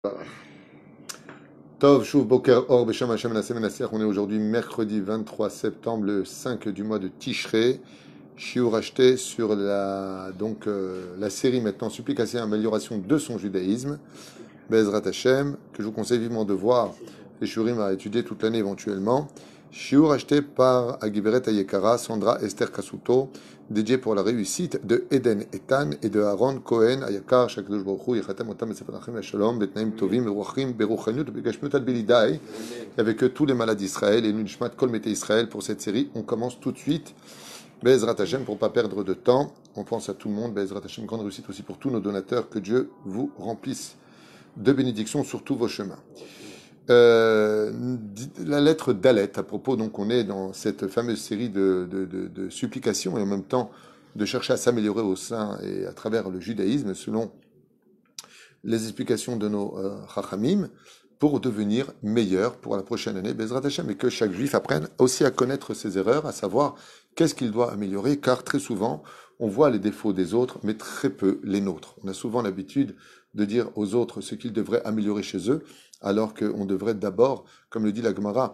Tov, Shuv, Boker, Or, Beshem, Hashem, Menaseh, Menaseh. On est aujourd'hui mercredi 23 septembre, le 5 du mois de Tishrei. Shiur acheté sur la série maintenant Supplication et amélioration de son judaïsme. Bezrat Hashem, que je vous conseille vivement de voir. Les Shurim à étudier toute l'année éventuellement. Shiur acheté par Agiberet Ayekara, Sandra Esther Kasuto, dédié pour la réussite de Eden Etan et de Aaron Cohen Ayakar, Shakadosh Baruch Hu, Yechatem Otam Sefer Nachem Shalom, Betnaim Tovim, Beruachim, Beruchaniut, Begashmut Al Belidai, avec tous les malades d'Israël et Nunishmat Kol Mete Israël pour cette série. On commence tout de suite. Bezrat Hashem, pour ne pas perdre de temps. On pense à tout le monde. Bezrat Hashem, grande réussite aussi pour tous nos donateurs. Que Dieu vous remplisse de bénédictions sur tous vos chemins. La lettre d'Alet, à propos, donc on est dans cette fameuse série de supplications et en même temps de chercher à s'améliorer au sein et à travers le judaïsme selon les explications de nos Chachamim pour devenir meilleur pour la prochaine année, Bezrat Hashem, et que chaque juif apprenne aussi à connaître ses erreurs, à savoir qu'est-ce qu'il doit améliorer, car très souvent on voit les défauts des autres, mais très peu les nôtres. On a souvent l'habitude de dire aux autres ce qu'ils devraient améliorer chez eux, alors qu'on devrait d'abord, comme le dit la Gemara,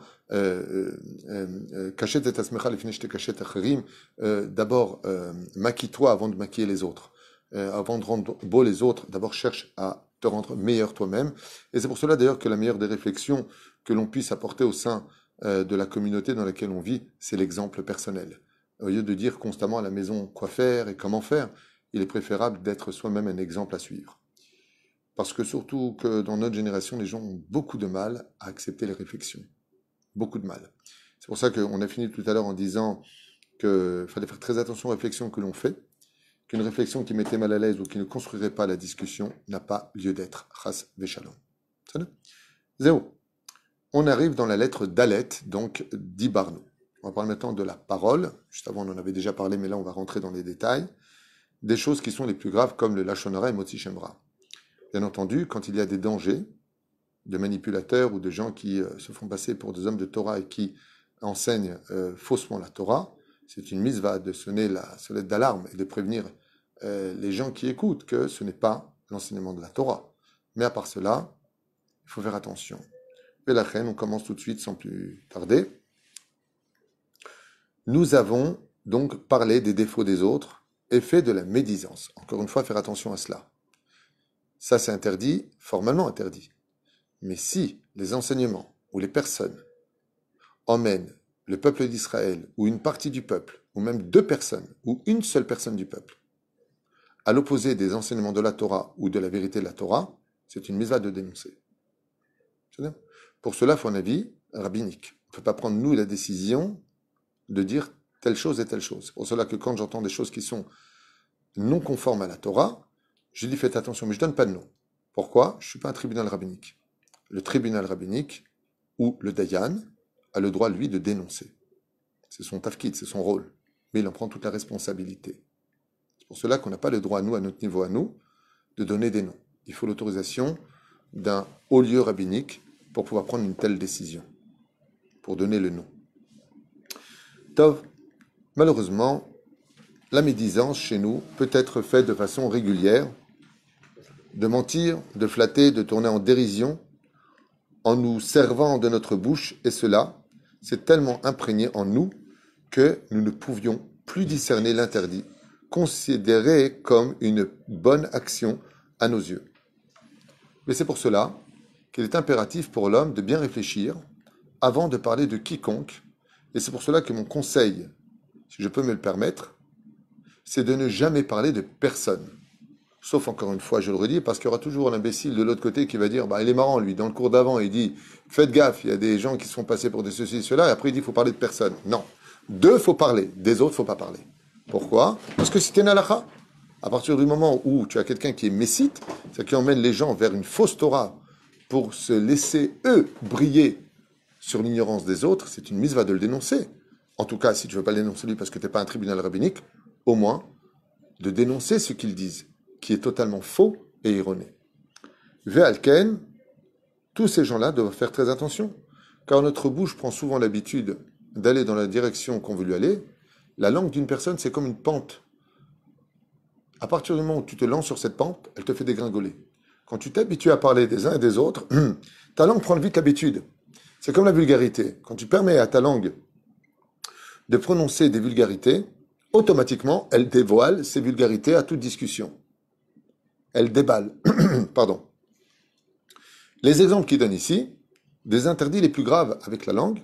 d'abord maquille-toi avant de maquiller les autres. Avant de rendre beau les autres, d'abord cherche à te rendre meilleur toi-même. Et c'est pour cela d'ailleurs que la meilleure des réflexions que l'on puisse apporter au sein de la communauté dans laquelle on vit, c'est l'exemple personnel. Au lieu de dire constamment à la maison quoi faire et comment faire, il est préférable d'être soi-même un exemple à suivre. Parce que surtout que dans notre génération, les gens ont beaucoup de mal à accepter les réflexions. Beaucoup de mal. C'est pour ça qu'on a fini tout à l'heure en disant qu'il fallait faire très attention aux réflexions que l'on fait, qu'une réflexion qui mettait mal à l'aise ou qui ne construirait pas la discussion n'a pas lieu d'être. Chas v'shalom. Zéro. On arrive dans la lettre d'Alet, donc d'Ibarno. On va parler maintenant de la parole. Juste avant, on en avait déjà parlé, mais là, on va rentrer dans les détails. Des choses qui sont les plus graves, comme le Lachon Hara et Motzi Shem Ra. Bien entendu, quand il y a des dangers de manipulateurs ou de gens qui se font passer pour des hommes de Torah et qui enseignent faussement la Torah, c'est une mitzvah de sonner la sonnette d'alarme et de prévenir les gens qui écoutent que ce n'est pas l'enseignement de la Torah. Mais à part cela, il faut faire attention. Et la reine, on commence tout de suite sans plus tarder. Nous avons donc parlé des défauts des autres et fait de la médisance. Encore une fois, faire attention à cela. Ça, c'est interdit, formellement interdit. Mais si les enseignements ou les personnes emmènent le peuple d'Israël ou une partie du peuple, ou même deux personnes, ou une seule personne du peuple, à l'opposé des enseignements de la Torah ou de la vérité de la Torah, c'est une mitzvah de dénoncer. Pour cela, il faut un avis rabbinique. On ne peut pas prendre, nous, la décision de dire telle chose et telle chose. C'est pour cela que quand j'entends des choses qui sont non conformes à la Torah, je dis faites attention, mais je ne donne pas de nom. Pourquoi? Je ne suis pas un tribunal rabbinique. Le tribunal rabbinique, ou le Dayan, a le droit, lui, de dénoncer. C'est son tafkid, c'est son rôle. Mais il en prend toute la responsabilité. C'est pour cela qu'on n'a pas le droit, nous, à notre niveau à nous, de donner des noms. Il faut l'autorisation d'un haut lieu rabbinique pour pouvoir prendre une telle décision, pour donner le nom. Tov, malheureusement, la médisance chez nous peut être faite de façon régulière, de mentir, de flatter, de tourner en dérision, en nous servant de notre bouche, et cela, c'est tellement imprégné en nous que nous ne pouvions plus discerner l'interdit, considéré comme une bonne action à nos yeux. Mais c'est pour cela qu'il est impératif pour l'homme de bien réfléchir avant de parler de quiconque, et c'est pour cela que mon conseil, si je peux me le permettre, c'est de ne jamais parler de personne. Sauf, encore une fois, je le redis, parce qu'il y aura toujours un imbécile de l'autre côté qui va dire, il est marrant, lui, dans le cours d'avant, il dit, faites gaffe, il y a des gens qui se font passer pour des ceci, cela, et après il dit, il faut parler de personne. Non. D'eux, il faut parler. Des autres, il ne faut pas parler. Pourquoi? Parce que c'était une halakha. À partir du moment où tu as quelqu'un qui est messite, c'est qui emmène les gens vers une fausse Torah pour se laisser, eux, briller sur l'ignorance des autres, c'est une mitzvah de le dénoncer. En tout cas, si tu ne veux pas le dénoncer lui parce que tu n'es pas un tribunal rabbinique, au moins de dénoncer ce qu'ils disent, qui est totalement faux et erroné. Ve'alken, tous ces gens-là doivent faire très attention, car notre bouche prend souvent l'habitude d'aller dans la direction qu'on veut lui aller. La langue d'une personne, c'est comme une pente. À partir du moment où tu te lances sur cette pente, elle te fait dégringoler. quand tu t'habitues à parler des uns et des autres, ta langue prend vite l'habitude. C'est comme la vulgarité. Quand tu permets à ta langue de prononcer des vulgarités, automatiquement, elle dévoile ces vulgarités à toute discussion. Elle déballe. Pardon. Les exemples qu'il donne ici, des interdits les plus graves avec la langue,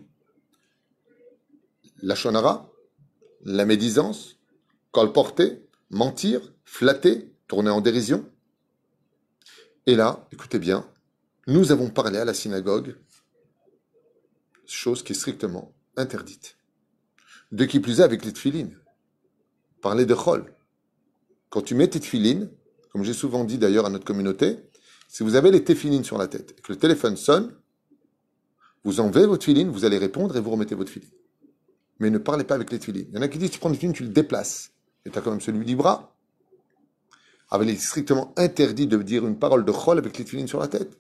la shonara, la médisance, colporter, mentir, flatter, tourner en dérision. Et là, écoutez bien, nous avons parlé à la synagogue, chose qui est strictement interdite. De qui plus est avec les tefilines. Parler de chol. Quand tu mets tes tefilines, comme j'ai souvent dit d'ailleurs à notre communauté, si vous avez les tefilines sur la tête et que le téléphone sonne, vous enlevez votre tefilines, vous allez répondre et vous remettez votre tefilines. Mais ne parlez pas avec les tefilines. Il y en a qui disent tu prends le tefilines, tu le déplaces. Et tu as quand même celui du bras. Ah, il est strictement interdit de dire une parole de chol avec les tefilines sur la tête.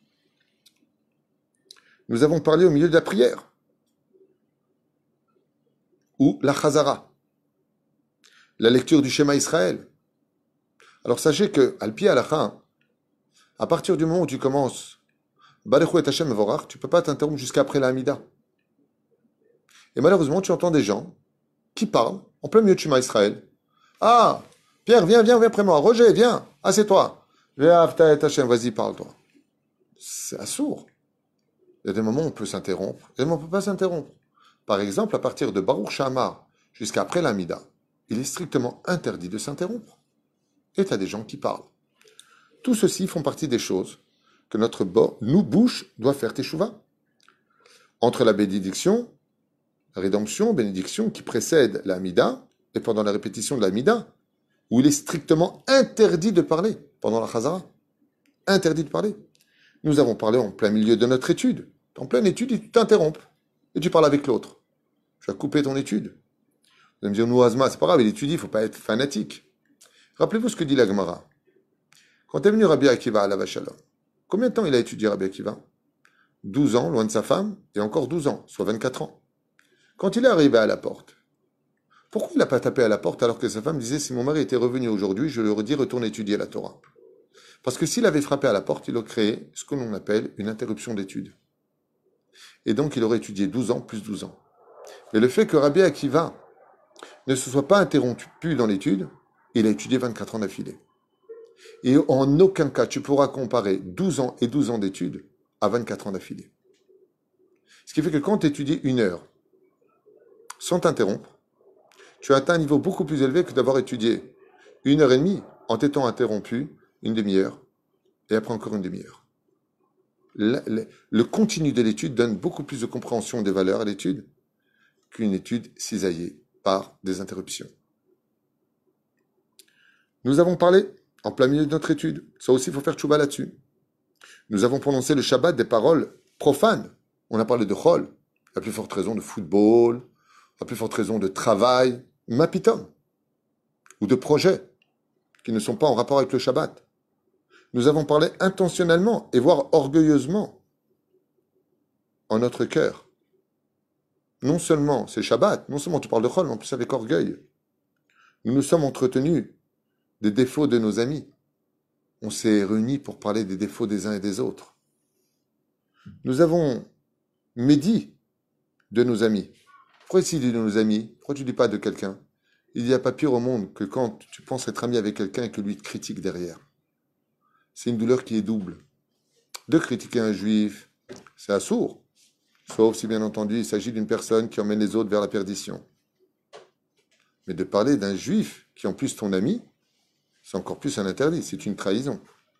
Nous avons parlé au milieu de la prière. Ou la chazara. La lecture du schéma Israël. Alors sachez que, al pi halakha, à partir du moment où tu commences Baruch et Hashem Vorach, tu ne peux pas t'interrompre jusqu'à après la Hamida. Et malheureusement, tu entends des gens qui parlent en plein milieu de schéma Israël. Ah, Pierre, viens après moi. Roger, viens, assieds-toi. Viens, Hashem, vas-y, parle-toi. C'est assourd. Il y a des moments où on peut s'interrompre, et des moments où on ne peut pas s'interrompre. Par exemple, à partir de Baruch Shamar jusqu'à après la Hamida, il est strictement interdit de s'interrompre. Et tu as des gens qui parlent. Tout ceci font partie des choses que notre bouche doit faire teshuva. Entre la bénédiction, la rédemption, bénédiction qui précède la Hamida, et pendant la répétition de la Hamida, où il est strictement interdit de parler, pendant la Chazara. Interdit de parler. Nous avons parlé en plein milieu de notre étude. En pleine étude, tu t'interrompes, et tu parles avec l'autre. Tu as coupé ton étude. Vous allez me dire, nous, Azma, c'est pas grave, il étudie, il ne faut pas être fanatique. Rappelez-vous ce que dit la Gemara. Quand est venu Rabbi Akiva à la Vachalom, combien de temps il a étudié Rabbi Akiva? 12 ans, loin de sa femme, et encore 12 ans, soit 24 ans. Quand il est arrivé à la porte, pourquoi il n'a pas tapé à la porte alors que sa femme disait, si mon mari était revenu aujourd'hui, je lui aurais dit, retourne étudier la Torah. Parce que s'il avait frappé à la porte, il aurait créé ce que l'on appelle une interruption d'études. Et donc il aurait étudié 12 ans plus 12 ans. Et le fait que Rabbi Akiva ne se soit pas interrompu dans l'étude, il a étudié 24 ans d'affilée. Et en aucun cas, tu pourras comparer 12 ans et 12 ans d'études à 24 ans d'affilée. Ce qui fait que quand tu étudies 1 heure, sans t'interrompre, tu as atteint un niveau beaucoup plus élevé que d'avoir étudié 1 heure et demie en t'étant interrompu une demi-heure et après encore une demi-heure. Le continu de l'étude donne beaucoup plus de compréhension des valeurs à l'étude qu'une étude cisaillée par des interruptions. Nous avons parlé en plein milieu de notre étude. Ça aussi, il faut faire tchouba là-dessus. Nous avons prononcé le Shabbat des paroles profanes. On a parlé de chol, la plus forte raison de football, la plus forte raison de travail, mapitom, ou de projets qui ne sont pas en rapport avec le Shabbat. Nous avons parlé intentionnellement et voire orgueilleusement en notre cœur. Non seulement c'est Shabbat, non seulement tu parles de chol, mais en plus avec orgueil. Nous nous sommes entretenus des défauts de nos amis. On s'est réunis pour parler des défauts des uns et des autres. Nous avons médit de nos amis. Pourquoi ici de nos amis? Pourquoi tu ne dis pas de quelqu'un? Il n'y a pas pire au monde que quand tu penses être ami avec quelqu'un et que lui te critique derrière. C'est une douleur qui est double. De critiquer un juif, c'est assourd. Sauf si bien entendu il s'agit d'une personne qui emmène les autres vers la perdition. Mais de parler d'un juif qui est en plus ton ami, c'est encore plus un interdit, c'est une trahison.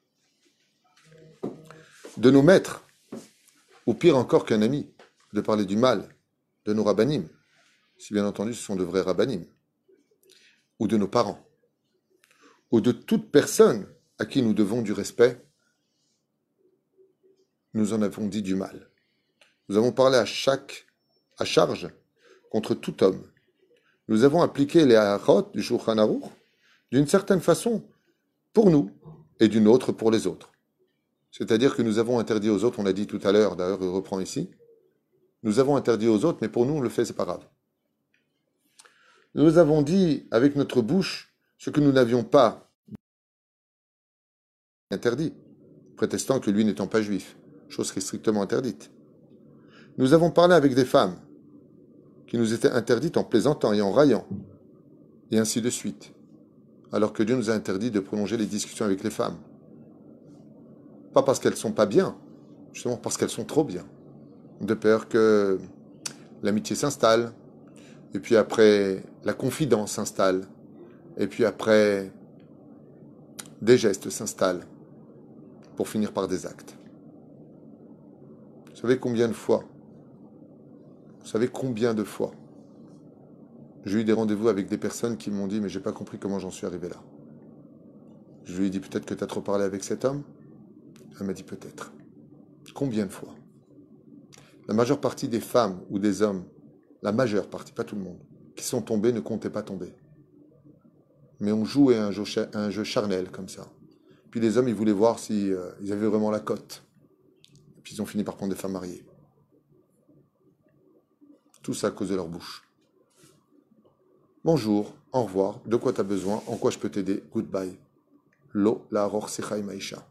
De nos maîtres, ou pire encore qu'un ami, de parler du mal de nos rabbinim, si bien entendu ce sont de vrais rabbinim, ou de nos parents, ou de toute personne à qui nous devons du respect, nous en avons dit du mal. Nous avons parlé à charge contre tout homme. Nous avons appliqué les halachot du Shulchan Aruch d'une certaine façon pour nous et d'une autre pour les autres. C'est-à-dire que nous avons interdit aux autres, on l'a dit tout à l'heure, d'ailleurs il reprend ici, nous avons interdit aux autres, mais pour nous on le fait, c'est pas grave. Nous avons dit avec notre bouche ce que nous n'avions pas interdit. prétextant que lui n'étant pas juif, chose qui est strictement interdite. Nous avons parlé avec des femmes qui nous étaient interdites en plaisantant et en raillant, et ainsi de suite, alors que Dieu nous a interdit de prolonger les discussions avec les femmes. Pas parce qu'elles sont pas bien, justement parce qu'elles sont trop bien, de peur que l'amitié s'installe, et puis après la confidence s'installe, et puis après des gestes s'installent, pour finir par des actes. Vous savez combien de fois j'ai eu des rendez-vous avec des personnes qui m'ont dit mais j'ai pas compris comment j'en suis arrivé là. Je lui ai dit peut-être que tu as trop parlé avec cet homme. Elle m'a dit peut-être. Combien de fois? La majeure partie des femmes ou des hommes, la majeure partie, pas tout le monde, qui sont tombés ne comptaient pas tomber. Mais on jouait à un jeu charnel comme ça. Puis les hommes, ils voulaient voir si ils avaient vraiment la cote. Et puis ils ont fini par prendre des femmes mariées. Tout ça à cause de leur bouche. Bonjour, au revoir, de quoi tu as besoin, en quoi je peux t'aider, goodbye. Lo la aror sicha maïcha.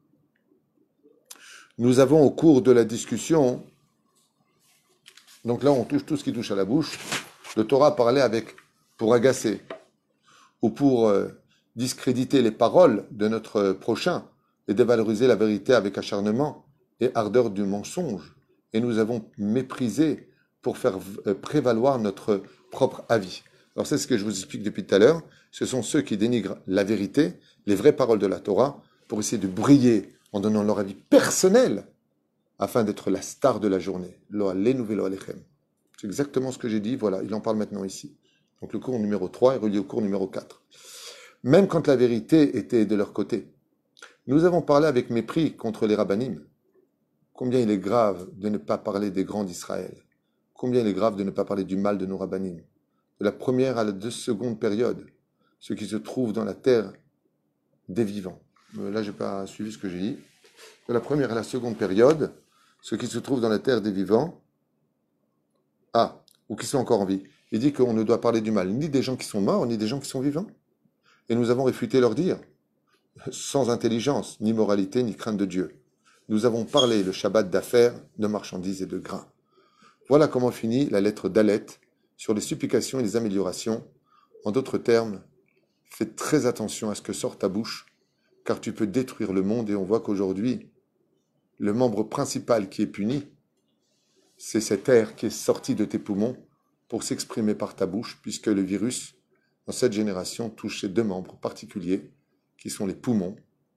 Nous avons au cours de la discussion, donc là on touche tout ce qui touche à la bouche, le Torah parlait avec, pour agacer, ou pour discréditer les paroles de notre prochain, et dévaloriser la vérité avec acharnement et ardeur du mensonge. Et nous avons méprisé pour faire prévaloir notre propre avis. Alors c'est ce que je vous explique depuis tout à l'heure. Ce sont ceux qui dénigrent la vérité, les vraies paroles de la Torah, pour essayer de briller en donnant leur avis personnel, afin d'être la star de la journée. Lo alenu velo alechem. C'est exactement ce que j'ai dit. Voilà, il en parle maintenant ici. Donc le cours numéro 3 est relié au cours numéro 4. Même quand la vérité était de leur côté. Nous avons parlé avec mépris contre les rabbinim. Combien il est grave de ne pas parler des grands d'Israël. Combien il est grave de ne pas parler du mal de nos rabbinim. De la première à la seconde période. Ceux qui se trouvent dans la terre des vivants. Là, je n'ai pas suivi ce que j'ai dit. De la première à la seconde période, ceux qui se trouvent dans la terre des vivants, ou qui sont encore en vie. Il dit qu'on ne doit parler du mal, ni des gens qui sont morts, ni des gens qui sont vivants. Et nous avons réfuté leur dire, sans intelligence, ni moralité, ni crainte de Dieu. Nous avons parlé le Shabbat d'affaires, de marchandises et de grains. Voilà comment finit la lettre d'Alet sur les supplications et les améliorations. En d'autres termes, fais très attention à ce que sort ta bouche, car tu peux détruire le monde et on voit qu'aujourd'hui, le membre principal qui est puni, c'est cet air qui est sorti de tes poumons pour s'exprimer par ta bouche, puisque le virus, dans cette génération, touche ces deux membres particuliers, qui sont les poumons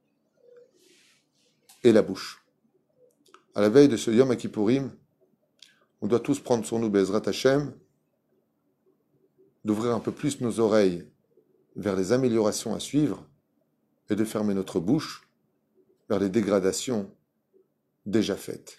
et la bouche. À la veille de ce Yom Kippourim, on doit tous prendre sur nous, Bezrat Hashem, d'ouvrir un peu plus nos oreilles vers les améliorations à suivre et de fermer notre bouche vers les dégradations déjà faites.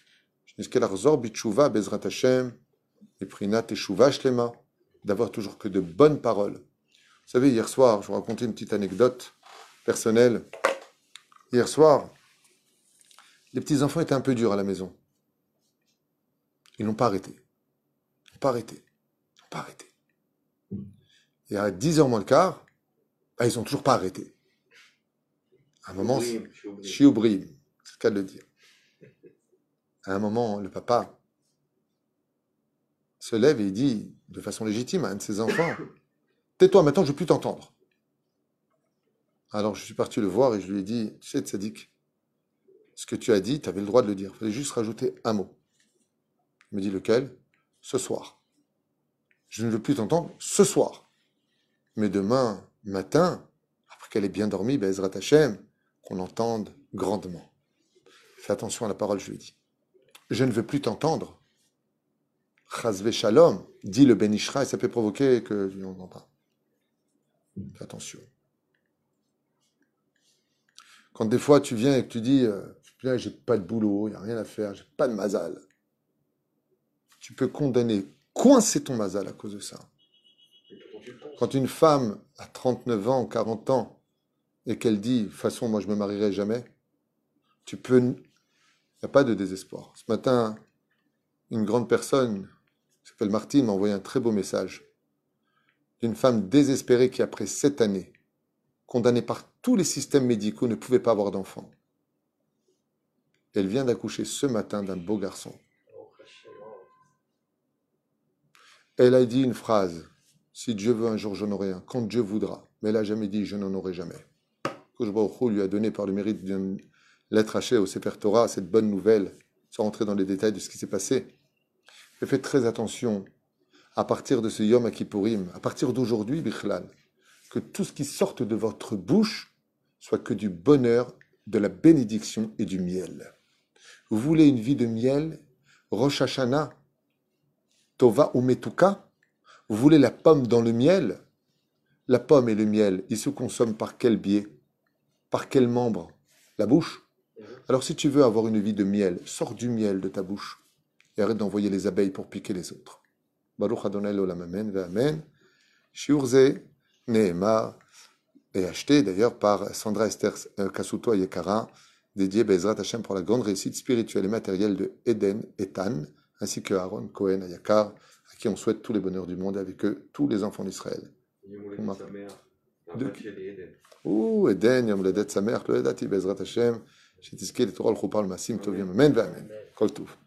D'avoir toujours que de bonnes paroles. Vous savez, hier soir, je vous racontais une petite anecdote personnelle. Hier soir, les petits-enfants étaient un peu durs à la maison. Ils n'ont pas arrêté. Ils n'ont pas arrêté. Et à 10h moins le quart, ils n'ont toujours pas arrêté. À un moment, Shiobrim, c'est le cas de le dire. À un moment, le papa se lève et il dit, de façon légitime à un de ses enfants, « Tais-toi, maintenant je ne veux plus t'entendre. » Alors je suis parti le voir et je lui ai dit, « Tu sais, Tzadik, ce que tu as dit, tu avais le droit de le dire. Il fallait juste rajouter un mot. » Il me dit, « Lequel ? » ?»« Ce soir. » »« Je ne veux plus t'entendre ce soir. Mais demain matin, après qu'elle ait bien dormi, Bezrat Hashem, qu'on l'entende grandement. » Fais attention à la parole, je lui ai dit. « Je ne veux plus t'entendre. » Chazve Shalom, dit le Ben Ishra, et ça peut provoquer que je n'entends pas. Fais attention. Quand des fois tu viens et que tu dis « j'ai pas de boulot, il n'y a rien à faire, j'ai pas de mazal », tu peux condamner, coincer ton mazal à cause de ça. Quand une femme a 39 ans, 40 ans, et qu'elle dit « de toute façon, moi je me marierai jamais », tu peux... Il n'y a pas de désespoir. Ce matin, une grande personne, qui s'appelle Martine, m'a envoyé un très beau message d'une femme désespérée qui, après 7 années, condamnée par tous les systèmes médicaux, ne pouvait pas avoir d'enfant. Elle vient d'accoucher ce matin d'un beau garçon. Elle a dit une phrase. Si Dieu veut, un jour j'en aurai un. Quand Dieu voudra. Mais elle n'a jamais dit je n'en aurai jamais. Kouch Baruch Hu lui a donné par le mérite d'une lettre hachée au Sefer Torah cette bonne nouvelle, sans rentrer dans les détails de ce qui s'est passé. Mais faites très attention à partir de ce Yom Kippourim, à partir d'aujourd'hui, Bichlal, que tout ce qui sorte de votre bouche soit que du bonheur, de la bénédiction et du miel. Vous voulez une vie de miel, Rosh Hashanah, Tova ou Metuka? Vous voulez la pomme dans le miel? La pomme et le miel, ils se consomment par quel biais? Par quel membre? La bouche. Alors si tu veux avoir une vie de miel, sors du miel de ta bouche et arrête d'envoyer les abeilles pour piquer les autres. Baruch Adonai l'olam amen ve'amen. Shiur ze ne'emar, et acheté d'ailleurs par Sandra Esther Kasuto Yekara, dédié Bezrat Hashem pour la grande réussite spirituelle et matérielle de Eden Ethan, ainsi que Aaron Cohen Ayakar, à qui on souhaite tous les bonheurs du monde, avec eux tous les enfants d'Israël. Ouh, Eden, Yom Ledet Samer, Lo Yedati Bezrat Hashem, שתזכה לתורה ולחופה ולמעשים טובים, אמן ואמן. כל טוב.